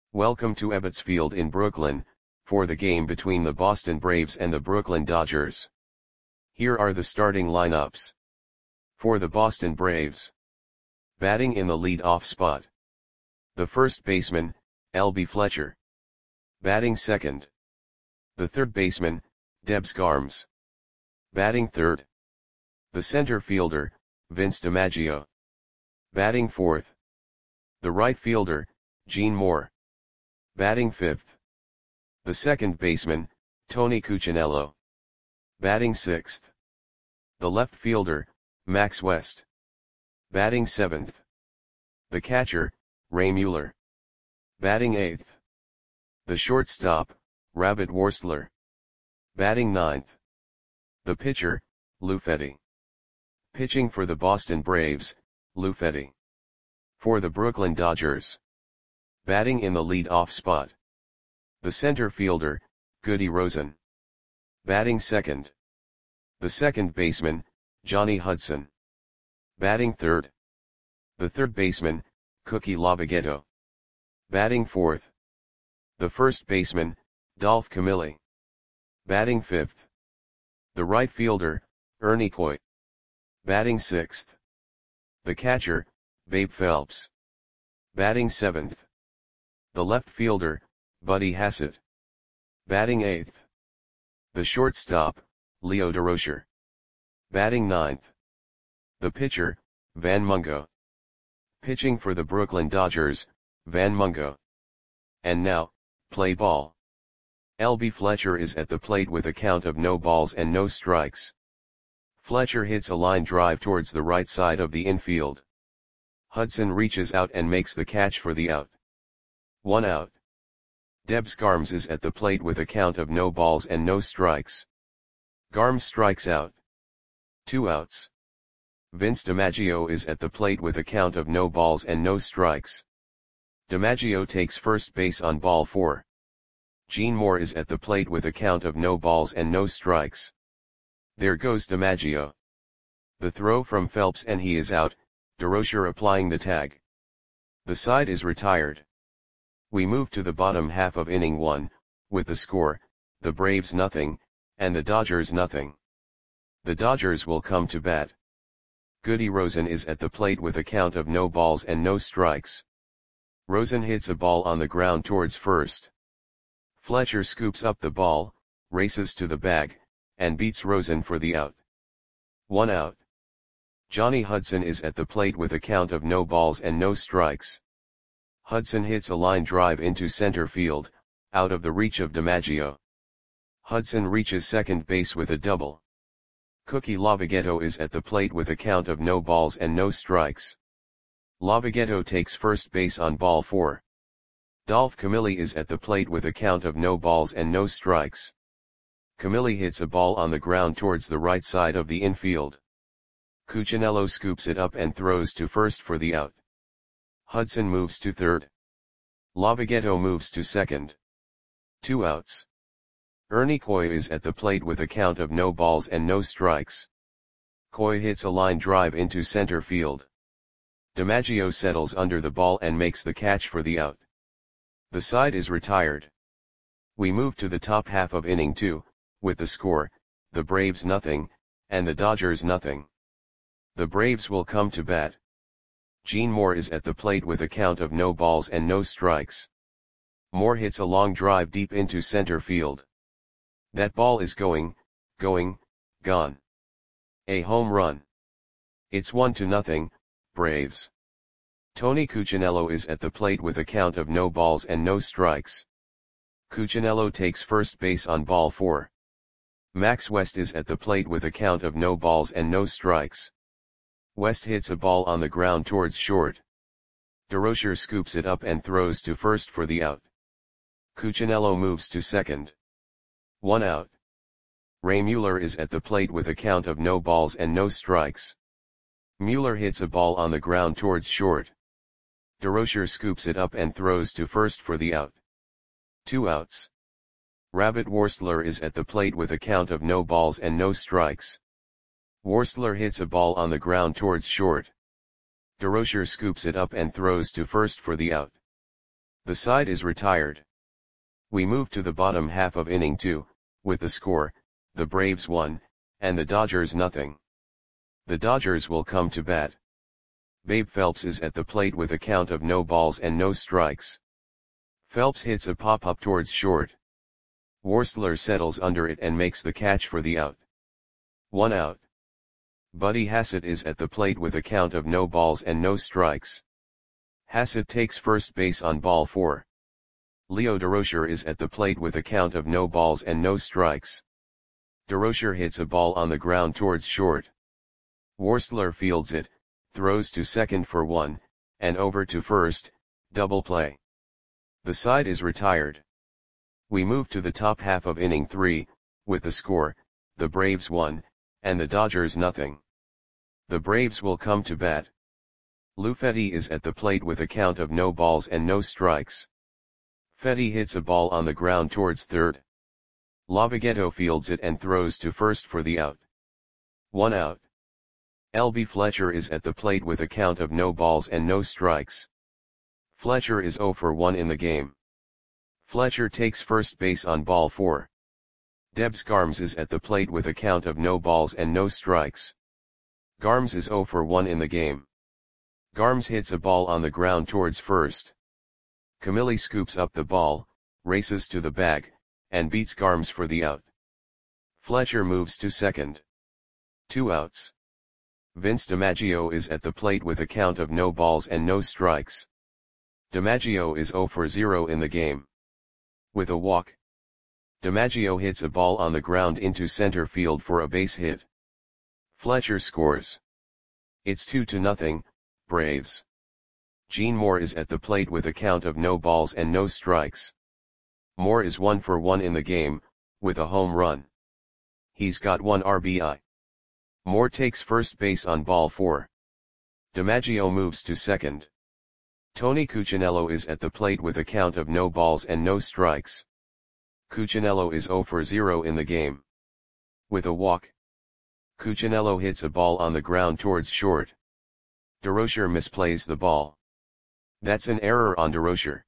Welcome to Ebbets Field in Brooklyn, for the game between the Boston Braves and the Brooklyn Dodgers. Here are the starting lineups. For the Boston Braves. Batting in the lead-off spot. The first baseman, L.B. Fletcher. Batting second. The third baseman, Debs Garms. Batting third. The center fielder, Vince DiMaggio. Batting fourth. The right fielder, Gene Moore. Batting fifth. The second baseman, Tony Cuccinello. Batting sixth. The left fielder, Max West. Batting seventh. The catcher, Ray Mueller. Batting eighth. The shortstop, Rabbit Worstler. Batting ninth. The pitcher, Lou Fetty. Pitching for the Boston Braves, Lou Fetty. For the Brooklyn Dodgers. Batting in the lead-off spot. The center fielder, Goody Rosen. Batting second. The second baseman, Johnny Hudson. Batting third. The third baseman, Cookie Lavagetto. Batting fourth. The first baseman, Dolph Camilli. Batting fifth. The right fielder, Ernie Coy. Batting sixth. The catcher, Babe Phelps. Batting seventh. The left fielder, Buddy Hassett. Batting eighth. The shortstop, Leo Durocher. Batting ninth. The pitcher, Van Mungo. Pitching for the Brooklyn Dodgers, Van Mungo. And now, play ball. L.B. Fletcher is at the plate with a count of no balls and no strikes. Fletcher hits a line drive towards the right side of the infield. Hudson reaches out and makes the catch for the out. 1 out. Debs Garms is at the plate with a count of no balls and no strikes. Garms strikes out. 2 outs. Vince DiMaggio is at the plate with a count of no balls and no strikes. DiMaggio takes first base on ball 4. Gene Moore is at the plate with a count of no balls and no strikes. There goes DiMaggio. The throw from Phelps and he is out, Durocher applying the tag. The side is retired. We move to the bottom half of inning 1, with the score, the Braves nothing, and the Dodgers nothing. The Dodgers will come to bat. Goody Rosen is at the plate with a count of no balls and no strikes. Rosen hits a ball on the ground towards first. Fletcher scoops up the ball, races to the bag, and beats Rosen for the out. 1 out. Johnny Hudson is at the plate with a count of no balls and no strikes. Hudson hits a line drive into center field, out of the reach of DiMaggio. Hudson reaches second base with a double. Cookie Lavagetto is at the plate with a count of no balls and no strikes. Lavagetto takes first base on ball 4. Dolph Camilli is at the plate with a count of no balls and no strikes. Camilli hits a ball on the ground towards the right side of the infield. Cuccinello scoops it up and throws to first for the out. Hudson moves to third. Lavagetto moves to second. 2 outs. Ernie Coy is at the plate with a count of no balls and no strikes. Coy hits a line drive into center field. DiMaggio settles under the ball and makes the catch for the out. The side is retired. We move to the top half of inning 2, with the score, the Braves nothing, and the Dodgers nothing. The Braves will come to bat. Gene Moore is at the plate with a count of no balls and no strikes. Moore hits a long drive deep into center field. That ball is going, gone. A home run. It's 1-0, Braves. Tony Cuccinello is at the plate with a count of no balls and no strikes. Cuccinello takes first base on ball 4. Max West is at the plate with a count of no balls and no strikes. West hits a ball on the ground towards short. Durocher scoops it up and throws to first for the out. Cuccinello moves to second. 1 out. Ray Mueller is at the plate with a count of no balls and no strikes. Mueller hits a ball on the ground towards short. Durocher scoops it up and throws to first for the out. 2 outs. Rabbit Worstler is at the plate with a count of no balls and no strikes. Worstler hits a ball on the ground towards short. Durocher scoops it up and throws to first for the out. The side is retired. We move to the bottom half of inning 2, with the score, the Braves 1, and the Dodgers nothing. The Dodgers will come to bat. Babe Phelps is at the plate with a count of no balls and no strikes. Phelps hits a pop-up towards short. Worsler settles under it and makes the catch for the out. 1 out. Buddy Hassett is at the plate with a count of no balls and no strikes. Hassett takes first base on ball 4. Leo Durocher is at the plate with a count of no balls and no strikes. Durocher hits a ball on the ground towards short. Worsler fields it, throws to second for 1, and over to first, double play. The side is retired. We move to the top half of inning 3, with the score, the Braves 1, and the Dodgers nothing. The Braves will come to bat. Lou Fetty is at the plate with a count of no balls and no strikes. Fetty hits a ball on the ground towards third. Lavagetto fields it and throws to first for the out. 1 out. L.B. Fletcher is at the plate with a count of no balls and no strikes. Fletcher is 0 for 1 in the game. Fletcher takes first base on ball 4. Debs Garms is at the plate with a count of no balls and no strikes. Garms is 0 for 1 in the game. Garms hits a ball on the ground towards first. Camilli scoops up the ball, races to the bag, and beats Garms for the out. Fletcher moves to second. 2 outs. Vince DiMaggio is at the plate with a count of no balls and no strikes. DiMaggio is 0 for 0 in the game. With a walk, DiMaggio hits a ball on the ground into center field for a base hit. Fletcher scores. It's 2-0, Braves. Gene Moore is at the plate with a count of no balls and no strikes. Moore is 1 for 1 in the game, with a home run. He's got 1 RBI. Moore takes first base on ball 4. DiMaggio moves to second. Tony Cuccinello is at the plate with a count of no balls and no strikes. Cuccinello is 0 for 0 in the game. With a walk, Cuccinello hits a ball on the ground towards short. Durocher misplays the ball. That's an error on Durocher.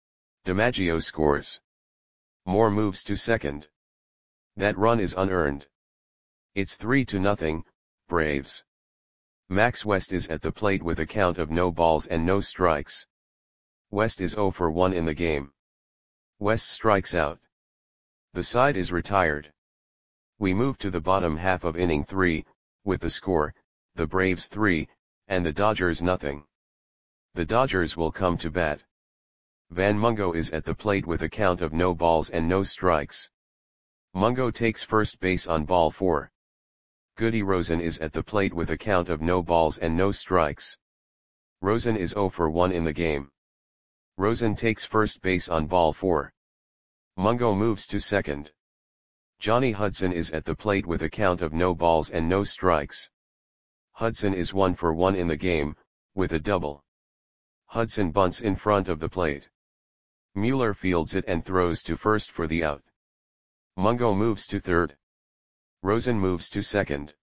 DiMaggio scores. Moore moves to second. That run is unearned. It's 3-0, Braves. Max West is at the plate with a count of no balls and no strikes. West is 0 for 1 in the game. West strikes out. The side is retired. We move to the bottom half of inning 3, with the score, the Braves 3, and the Dodgers nothing. The Dodgers will come to bat. Van Mungo is at the plate with a count of no balls and no strikes. Mungo takes first base on ball 4. Goody Rosen is at the plate with a count of no balls and no strikes. Rosen is 0 for 1 in the game. Rosen takes first base on ball 4. Mungo moves to second. Johnny Hudson is at the plate with a count of no balls and no strikes. Hudson is 1 for 1 in the game, with a double. Hudson bunts in front of the plate. Mueller fields it and throws to first for the out. Mungo moves to third. Rosen moves to second.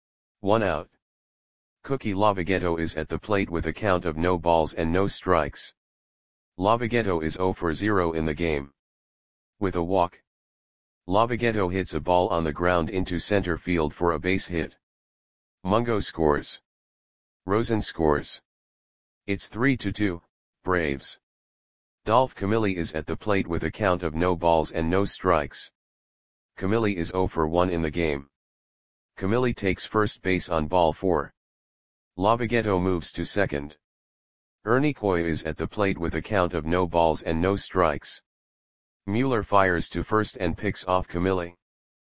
1 out. Cookie Lavagetto is at the plate with a count of no balls and no strikes. Lavagetto is 0 for 0 in the game. With a walk, Lavagetto hits a ball on the ground into center field for a base hit. Mungo scores. Rosen scores. It's 3-2, Braves. Dolph Camilli is at the plate with a count of no balls and no strikes. Camilli is 0 for 1 in the game. Camilli takes first base on ball 4. Lavagetto moves to second. Ernie Coy is at the plate with a count of no balls and no strikes. Mueller fires to first and picks off Camilli.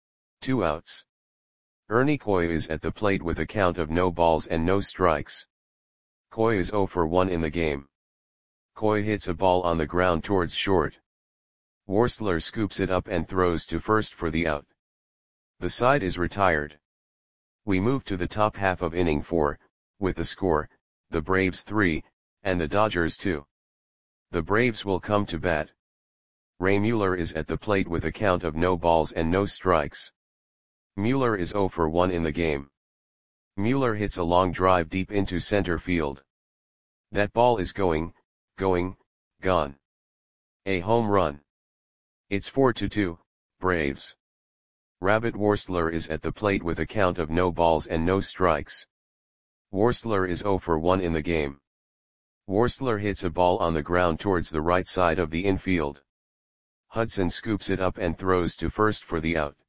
2 outs. Ernie Coy is at the plate with a count of no balls and no strikes. Coy is 0 for 1 in the game. Coy hits a ball on the ground towards short. Worsler scoops it up and throws to first for the out. The side is retired. We move to the top half of inning 4, with the score, the Braves 3, and the Dodgers 2. The Braves will come to bat. Ray Mueller is at the plate with a count of no balls and no strikes. Mueller is 0 for 1 in the game. Mueller hits a long drive deep into center field. That ball is gone. A home run. It's 4-2, Braves. Rabbit Worstler is at the plate with a count of no balls and no strikes. Worstler is 0 for 1 in the game. Worstler hits a ball on the ground towards the right side of the infield. Hudson scoops it up and throws to first for the out.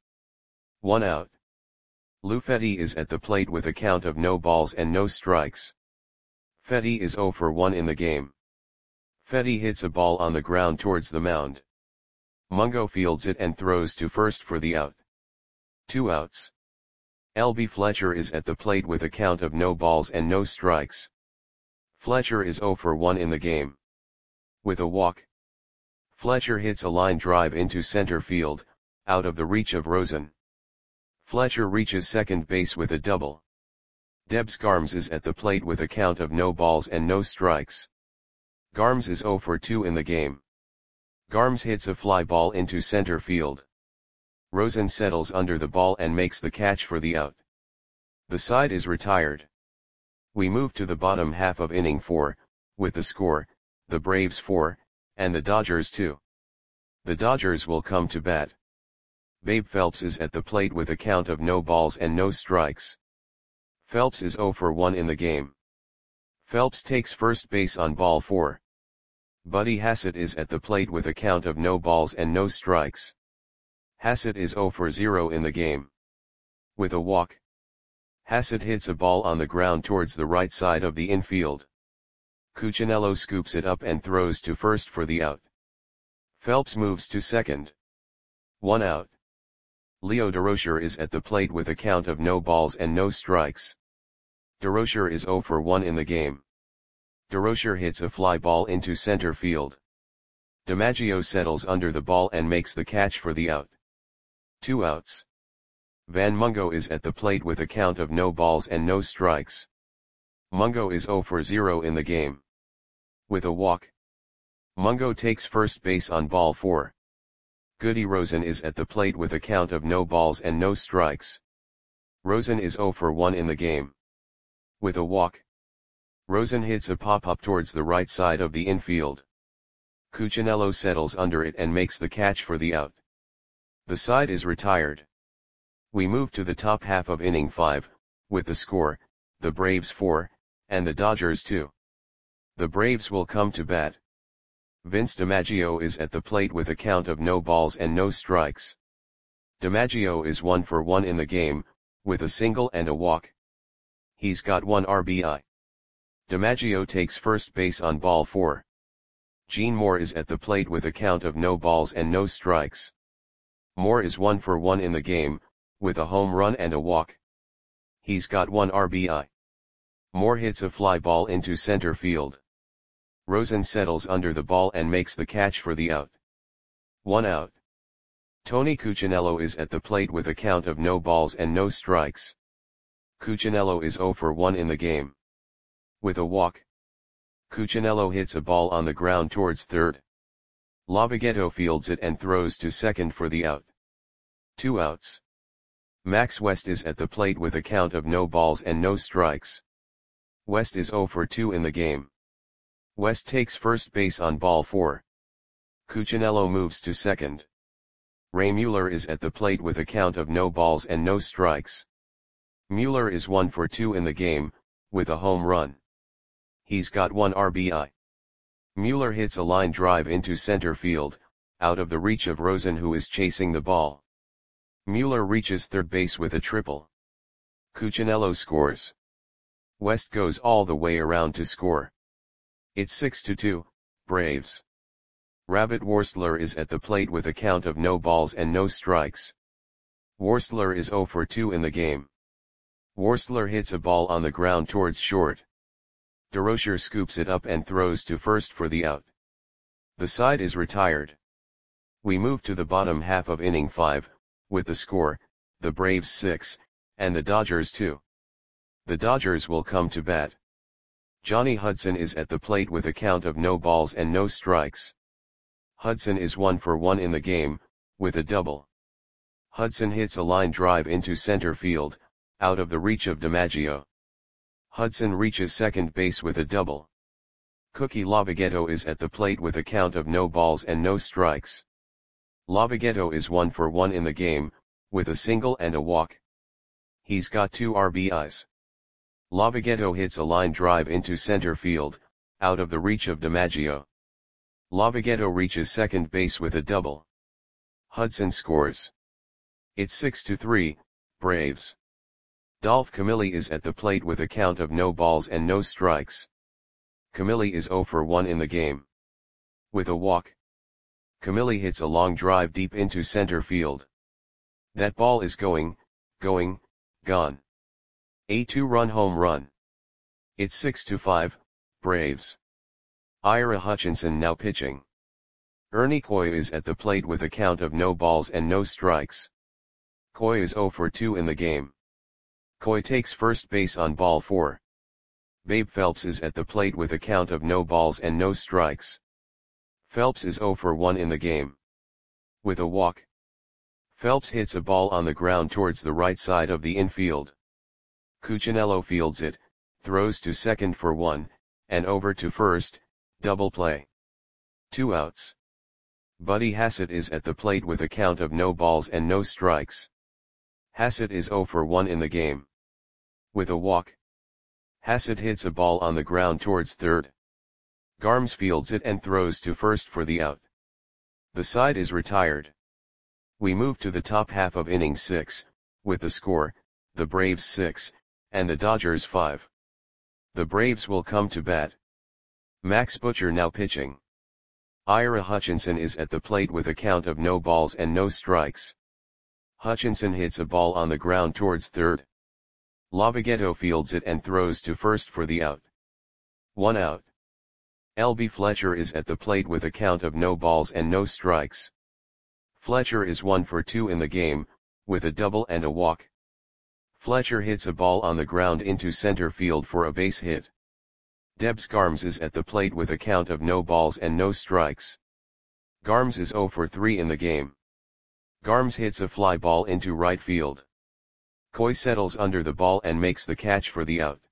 1 out. Lou Fetty is at the plate with a count of no balls and no strikes. Fetty is 0 for 1 in the game. Fetty hits a ball on the ground towards the mound. Mungo fields it and throws to first for the out. 2 outs. L.B. Fletcher is at the plate with a count of no balls and no strikes. Fletcher is 0 for 1 in the game. With a walk. Fletcher hits a line drive into center field, out of the reach of Rosen. Fletcher reaches second base with a double. Debs Garms is at the plate with a count of no balls and no strikes. Garms is 0 for 2 in the game. Garms hits a fly ball into center field. Rosen settles under the ball and makes the catch for the out. The side is retired. We move to the bottom half of inning 4, with the score, the Braves 4, and the Dodgers 2. The Dodgers will come to bat. Babe Phelps is at the plate with a count of no balls and no strikes. Phelps is 0 for 1 in the game. Phelps takes first base on ball 4. Buddy Hassett is at the plate with a count of no balls and no strikes. Hassett is 0 for 0 in the game. With a walk. Hassett hits a ball on the ground towards the right side of the infield. Cuccinello scoops it up and throws to first for the out. Phelps moves to second. 1 out. Leo Durocher is at the plate with a count of no balls and no strikes. Durocher is 0 for 1 in the game. Durocher hits a fly ball into center field. DiMaggio settles under the ball and makes the catch for the out. 2 outs. Van Mungo is at the plate with a count of no balls and no strikes. Mungo is 0 for 0 in the game. With a walk. Mungo takes first base on ball 4. Goody Rosen is at the plate with a count of no balls and no strikes. Rosen is 0 for 1 in the game. With a walk. Rosen hits a pop-up towards the right side of the infield. Cuccinello settles under it and makes the catch for the out. The side is retired. We move to the top half of inning 5, with the score, the Braves 4, and the Dodgers 2. The Braves will come to bat. Vince DiMaggio is at the plate with a count of no balls and no strikes. DiMaggio is 1 for 1 in the game, with a single and a walk. He's got 1 RBI. DiMaggio takes first base on ball 4. Gene Moore is at the plate with a count of no balls and no strikes. Moore is 1 for 1 in the game, with a home run and a walk. He's got 1 RBI. Moore hits a fly ball into center field. Rosen settles under the ball and makes the catch for the out. 1 out. Tony Cuccinello is at the plate with a count of no balls and no strikes. Cuccinello is 0 for 1 in the game. With a walk. Cuccinello hits a ball on the ground towards third. Lavogetto fields it and throws to second for the out. 2 outs. Max West is at the plate with a count of no balls and no strikes. West is 0 for 2 in the game. West takes first base on ball 4. Cuccinello moves to second. Ray Mueller is at the plate with a count of no balls and no strikes. Mueller is 1 for 2 in the game, with a home run. He's got 1 RBI. Mueller hits a line drive into center field, out of the reach of Rosen who is chasing the ball. Mueller reaches third base with a triple. Cuccinello scores. West goes all the way around to score. It's 6-2, Braves. Rabbit Worstler is at the plate with a count of no balls and no strikes. Worstler is 0 for 2 in the game. Worstler hits a ball on the ground towards short. Durocher scoops it up and throws to first for the out. The side is retired. We move to the bottom half of inning 5, with the score, the Braves 6, and the Dodgers 2. The Dodgers will come to bat. Johnny Hudson is at the plate with a count of no balls and no strikes. Hudson is 1 for 1 in the game, with a double. Hudson hits a line drive into center field, out of the reach of DiMaggio. Hudson reaches second base with a double. Cookie Lavagetto is at the plate with a count of no balls and no strikes. Lavagetto is 1 for 1 in the game, with a single and a walk. He's got 2 RBIs. Lavagetto hits a line drive into center field, out of the reach of DiMaggio. Lavagetto reaches second base with a double. Hudson scores. It's 6-3, Braves. Dolph Camilli is at the plate with a count of no balls and no strikes. Camilli is 0 for 1 in the game. With a walk. Camilli hits a long drive deep into center field. That ball is going, gone. A 2-run home run. It's 6-5, Braves. Ira Hutchinson now pitching. Ernie Coy is at the plate with a count of no balls and no strikes. Coy is 0 for 2 in the game. Coy takes first base on ball 4. Babe Phelps is at the plate with a count of no balls and no strikes. Phelps is 0 for 1 in the game. With a walk. Phelps hits a ball on the ground towards the right side of the infield. Cuccinello fields it, throws to second for 1, and over to first, double play. 2 outs. Buddy Hassett is at the plate with a count of no balls and no strikes. Hassett is 0 for 1 in the game. With a walk. Hassett hits a ball on the ground towards third. Garms fields it and throws to first for the out. The side is retired. We move to the top half of inning 6, with the score, the Braves 6, and the Dodgers 5. The Braves will come to bat. Max Butcher now pitching. Ira Hutchinson is at the plate with a count of no balls and no strikes. Hutchinson hits a ball on the ground towards third. Lavagetto fields it and throws to first for the out. 1 out. L.B. Fletcher is at the plate with a count of no balls and no strikes. Fletcher is 1 for 2 in the game, with a double and a walk. Fletcher hits a ball on the ground into center field for a base hit. Debs Garms is at the plate with a count of no balls and no strikes. Garms is 0 for 3 in the game. Garms hits a fly ball into right field. Coy settles under the ball and makes the catch for the out.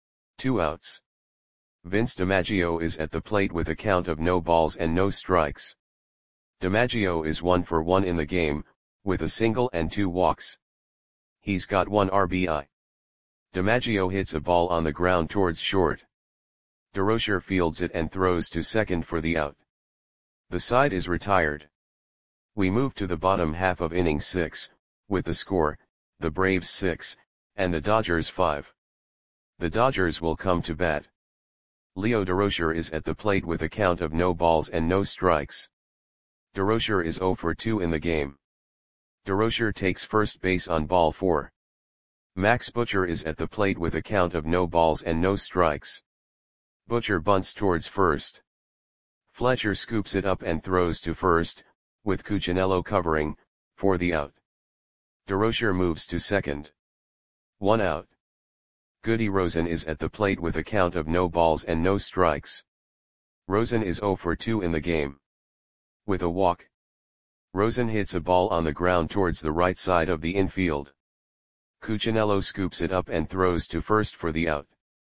2 outs. Vince DiMaggio is at the plate with a count of no balls and no strikes. DiMaggio is 1 for 1 in the game, with a single and 2 walks. He's got 1 RBI. DiMaggio hits a ball on the ground towards short. DeRocher fields it and throws to second for the out. The side is retired. We move to the bottom half of inning 6, with the score, the Braves 6, and the Dodgers 5. The Dodgers will come to bat. Leo DeRocher is at the plate with a count of no balls and no strikes. DeRocher is 0 for 2 in the game. DeRocher takes first base on ball 4. Max Butcher is at the plate with a count of no balls and no strikes. Butcher bunts towards first. Fletcher scoops it up and throws to first, with Cuccinello covering, for the out. DeRocher moves to second. 1 out. Goody Rosen is at the plate with a count of no balls and no strikes. Rosen is 0 for 2 in the game. With a walk. Rosen hits a ball on the ground towards the right side of the infield. Cuccinello scoops it up and throws to first for the out.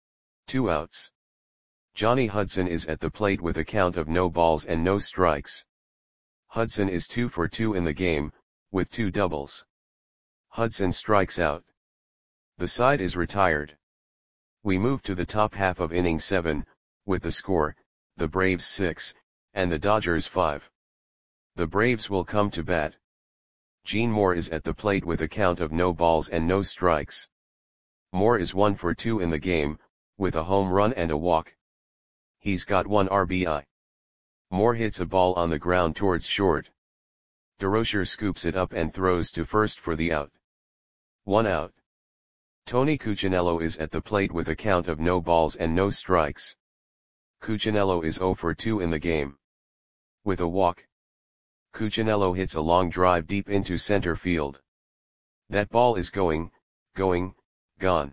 2 outs. Johnny Hudson is at the plate with a count of no balls and no strikes. Hudson is 2 for 2 in the game, with 2 doubles. Hudson strikes out. The side is retired. We move to the top half of inning 7, with the score, the Braves 6, and the Dodgers 5. The Braves will come to bat. Gene Moore is at the plate with a count of no balls and no strikes. Moore is 1 for 2 in the game, with a home run and a walk. He's got 1 RBI. Moore hits a ball on the ground towards short. DeRocher scoops it up and throws to first for the out. 1 out. Tony Cuccinello is at the plate with a count of no balls and no strikes. Cuccinello is 0 for 2 in the game. With a walk. Cuccinello hits a long drive deep into center field. That ball is going, gone.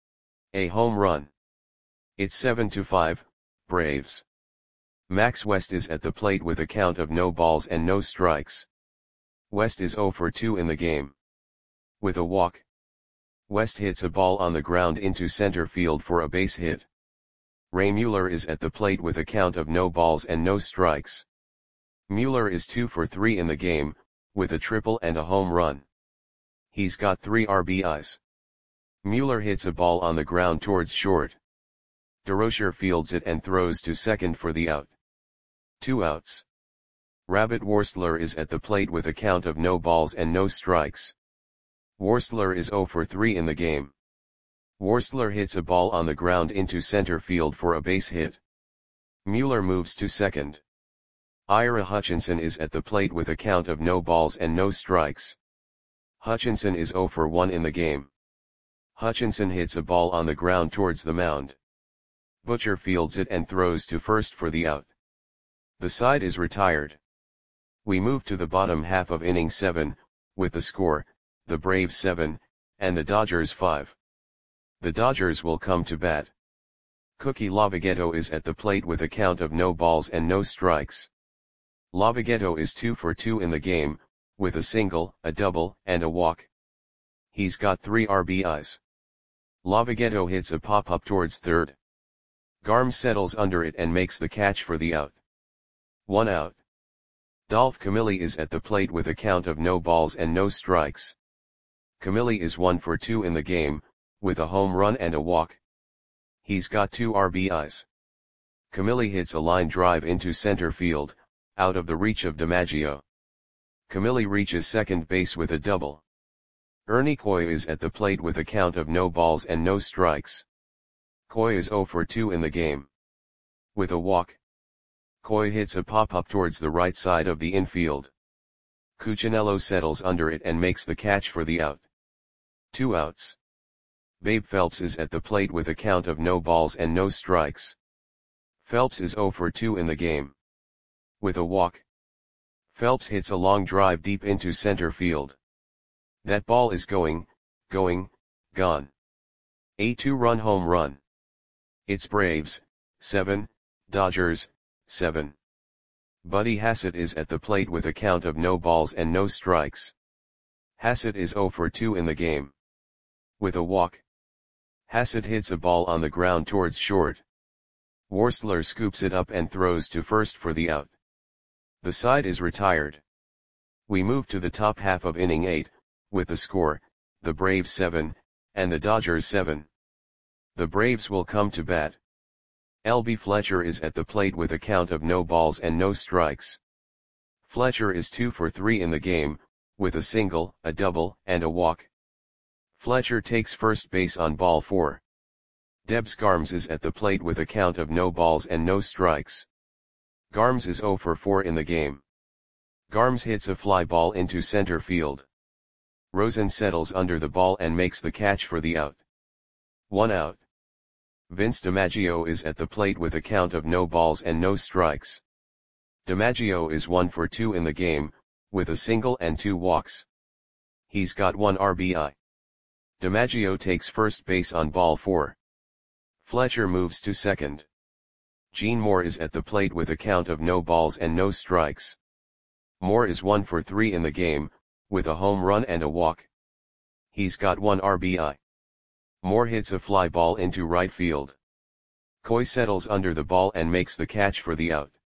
A home run. It's 7-5, Braves. Max West is at the plate with a count of no balls and no strikes. West is 0 for 2 in the game. With a walk. West hits a ball on the ground into center field for a base hit. Ray Mueller is at the plate with a count of no balls and no strikes. Mueller is 2 for 3 in the game, with a triple and a home run. He's got 3 RBIs. Mueller hits a ball on the ground towards short. DeRocher fields it and throws to second for the out. 2 outs. Rabbit Worstler is at the plate with a count of no balls and no strikes. Worstler is 0 for 3 in the game. Worstler hits a ball on the ground into center field for a base hit. Mueller moves to second. Ira Hutchinson is at the plate with a count of no balls and no strikes. Hutchinson is 0 for 1 in the game. Hutchinson hits a ball on the ground towards the mound. Butcher fields it and throws to first for the out. The side is retired. We move to the bottom half of inning 7, with the score, the Braves 7, and the Dodgers 5. The Dodgers will come to bat. Cookie Lavagetto is at the plate with a count of no balls and no strikes. Lavagetto is 2 for 2 in the game, with a single, a double, and a walk. He's got 3 RBIs. Lavagetto hits a pop-up towards third. Garm settles under it and makes the catch for the out. 1 out. Dolph Camilli is at the plate with a count of no balls and no strikes. Camilli is 1 for 2 in the game, with a home run and a walk. He's got 2 RBIs. Camilli hits a line drive into center field, out of the reach of DiMaggio. Camilli reaches second base with a double. Ernie Coy is at the plate with a count of no balls and no strikes. Coy is 0 for 2 in the game. With a walk. Coy hits a pop-up towards the right side of the infield. Cuccinello settles under it and makes the catch for the out. 2 outs. Babe Phelps is at the plate with a count of no balls and no strikes. Phelps is 0 for 2 in the game. With a walk. Phelps hits a long drive deep into center field. That ball is gone. A 2-run home run. It's Braves, 7, Dodgers, 7. Buddy Hassett is at the plate with a count of no balls and no strikes. Hassett is 0 for 2 in the game. With a walk. Hassett hits a ball on the ground towards short. Worstler scoops it up and throws to first for the out. The side is retired. We move to the top half of inning 8, with the score, the Braves 7, and the Dodgers 7. The Braves will come to bat. L.B. Fletcher is at the plate with a count of no balls and no strikes. Fletcher is 2 for 3 in the game, with a single, a double, and a walk. Fletcher takes first base on ball 4. Debs Garms is at the plate with a count of no balls and no strikes. Garms is 0 for 4 in the game. Garms hits a fly ball into center field. Rosen settles under the ball and makes the catch for the out. 1 out. Vince DiMaggio is at the plate with a count of no balls and no strikes. DiMaggio is 1 for 2 in the game, with a single and 2 walks. He's got 1 RBI. DiMaggio takes first base on ball 4. Fletcher moves to second. Gene Moore is at the plate with a count of no balls and no strikes. Moore is 1 for 3 in the game, with a home run and a walk. He's got 1 RBI. Moore hits a fly ball into right field. Coy settles under the ball and makes the catch for the out.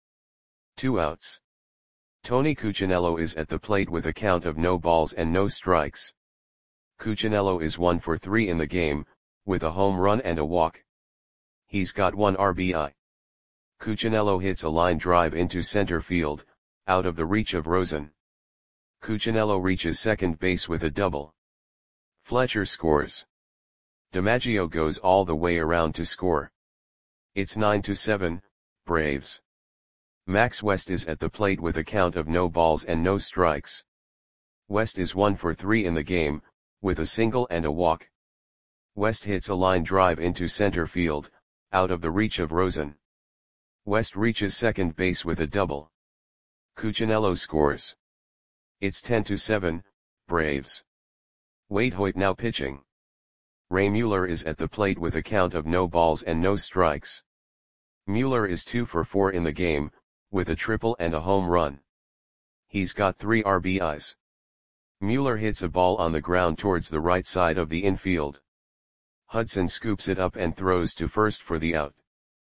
2 outs. Tony Cuccinello is at the plate with a count of no balls and no strikes. Cuccinello is 1 for 3 in the game, with a home run and a walk. He's got 1 RBI. Cuccinello hits a line drive into center field, out of the reach of Rosen. Cuccinello reaches second base with a double. Fletcher scores. DiMaggio goes all the way around to score. It's 9-7, Braves. Max West is at the plate with a count of no balls and no strikes. West is 1 for 3 in the game, with a single and a walk. West hits a line drive into center field, out of the reach of Rosen. West reaches second base with a double. Cuccinello scores. It's 10-7, Braves. Wade Hoyt now pitching. Ray Mueller is at the plate with a count of no balls and no strikes. Mueller is 2 for 4 in the game, with a triple and a home run. He's got 3 RBIs. Mueller hits a ball on the ground towards the right side of the infield. Hudson scoops it up and throws to first for the out.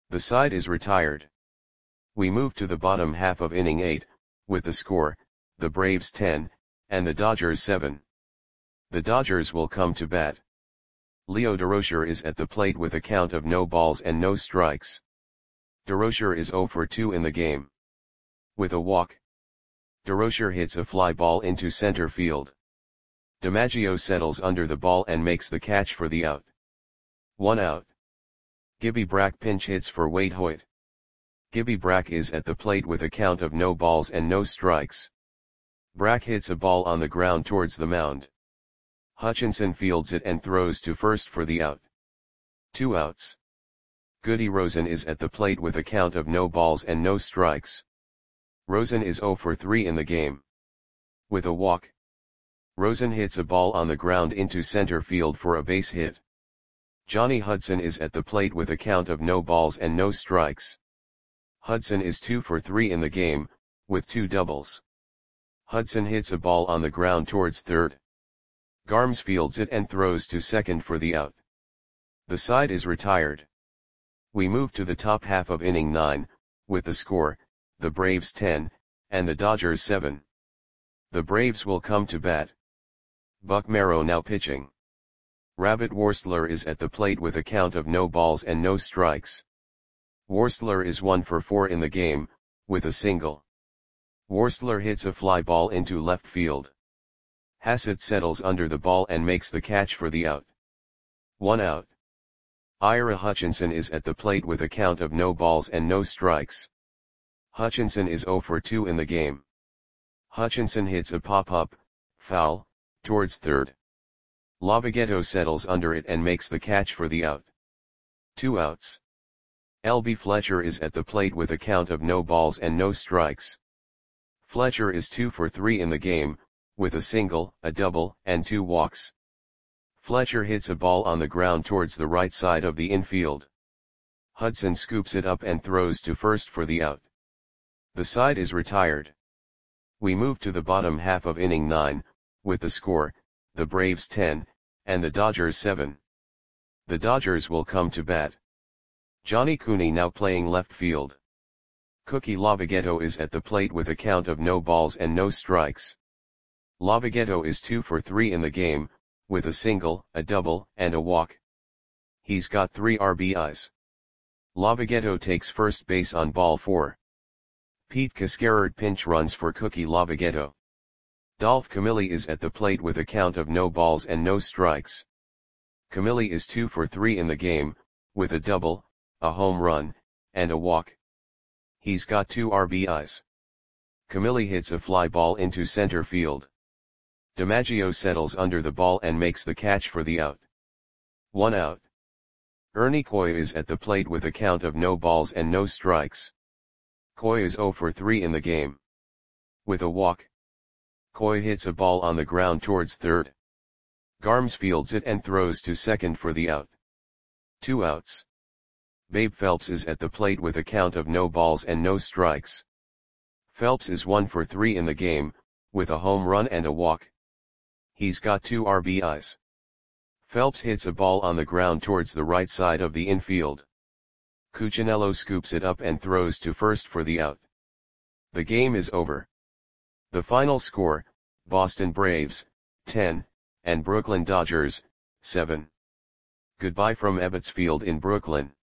The side is retired. We move to the bottom half of inning 8, with the score, the Braves 10, and the Dodgers 7. The Dodgers will come to bat. Leo Durocher is at the plate with a count of no balls and no strikes. Durocher is 0 for 2 in the game. With a walk, Durocher hits a fly ball into center field. DiMaggio settles under the ball and makes the catch for the out. 1 out. Gibby Brack pinch hits for Wade Hoyt. Gibby Brack is at the plate with a count of no balls and no strikes. Brack hits a ball on the ground towards the mound. Hutchinson fields it and throws to first for the out. 2 outs. Goody Rosen is at the plate with a count of no balls and no strikes. Rosen is 0 for 3 in the game. With a walk, Rosen hits a ball on the ground into center field for a base hit. Johnny Hudson is at the plate with a count of no balls and no strikes. Hudson is 2 for 3 in the game, with 2 doubles. Hudson hits a ball on the ground towards third. Garms fields it and throws to second for the out. The side is retired. We move to the top half of inning 9, with the score, the Braves 10, and the Dodgers 7. The Braves will come to bat. Buck Merrow now pitching. Rabbit Worstler is at the plate with a count of no balls and no strikes. Worstler is 1 for 4 in the game, with a single. Worstler hits a fly ball into left field. Hassett settles under the ball and makes the catch for the out. 1 out. Ira Hutchinson is at the plate with a count of no balls and no strikes. Hutchinson is 0 for 2 in the game. Hutchinson hits a pop-up, foul, towards third. Lavagetto settles under it and makes the catch for the out. 2 outs. L.B. Fletcher is at the plate with a count of no balls and no strikes. Fletcher is 2 for 3 in the game, with a single, a double, and 2 walks. Fletcher hits a ball on the ground towards the right side of the infield. Hudson scoops it up and throws to first for the out. The side is retired. We move to the bottom half of inning 9, with the score, the Braves 10, and the Dodgers 7. The Dodgers will come to bat. Johnny Cooney now playing left field. Cookie Lavagetto is at the plate with a count of no balls and no strikes. Lavagetto is 2 for 3 in the game, with a single, a double, and a walk. He's got 3 RBIs. Lavagetto takes first base on ball 4. Pete Cascarard pinch runs for Cookie Lavagetto. Dolph Camilli is at the plate with a count of no balls and no strikes. Camilli is 2 for 3 in the game, with a double, a home run, and a walk. He's got 2 RBIs. Camilli hits a fly ball into center field. DiMaggio settles under the ball and makes the catch for the out. 1 out. Ernie Coy is at the plate with a count of no balls and no strikes. Coy is 0 for 3 in the game. With a walk, Coy hits a ball on the ground towards third. Garms fields it and throws to second for the out. 2 outs. Babe Phelps is at the plate with a count of no balls and no strikes. Phelps is 1 for 3 in the game, with a home run and a walk. He's got 2 RBIs. Phelps hits a ball on the ground towards the right side of the infield. Cuccinello scoops it up and throws to first for the out. The game is over. The final score, Boston Braves, 10, and Brooklyn Dodgers, 7. Goodbye from Ebbets Field in Brooklyn.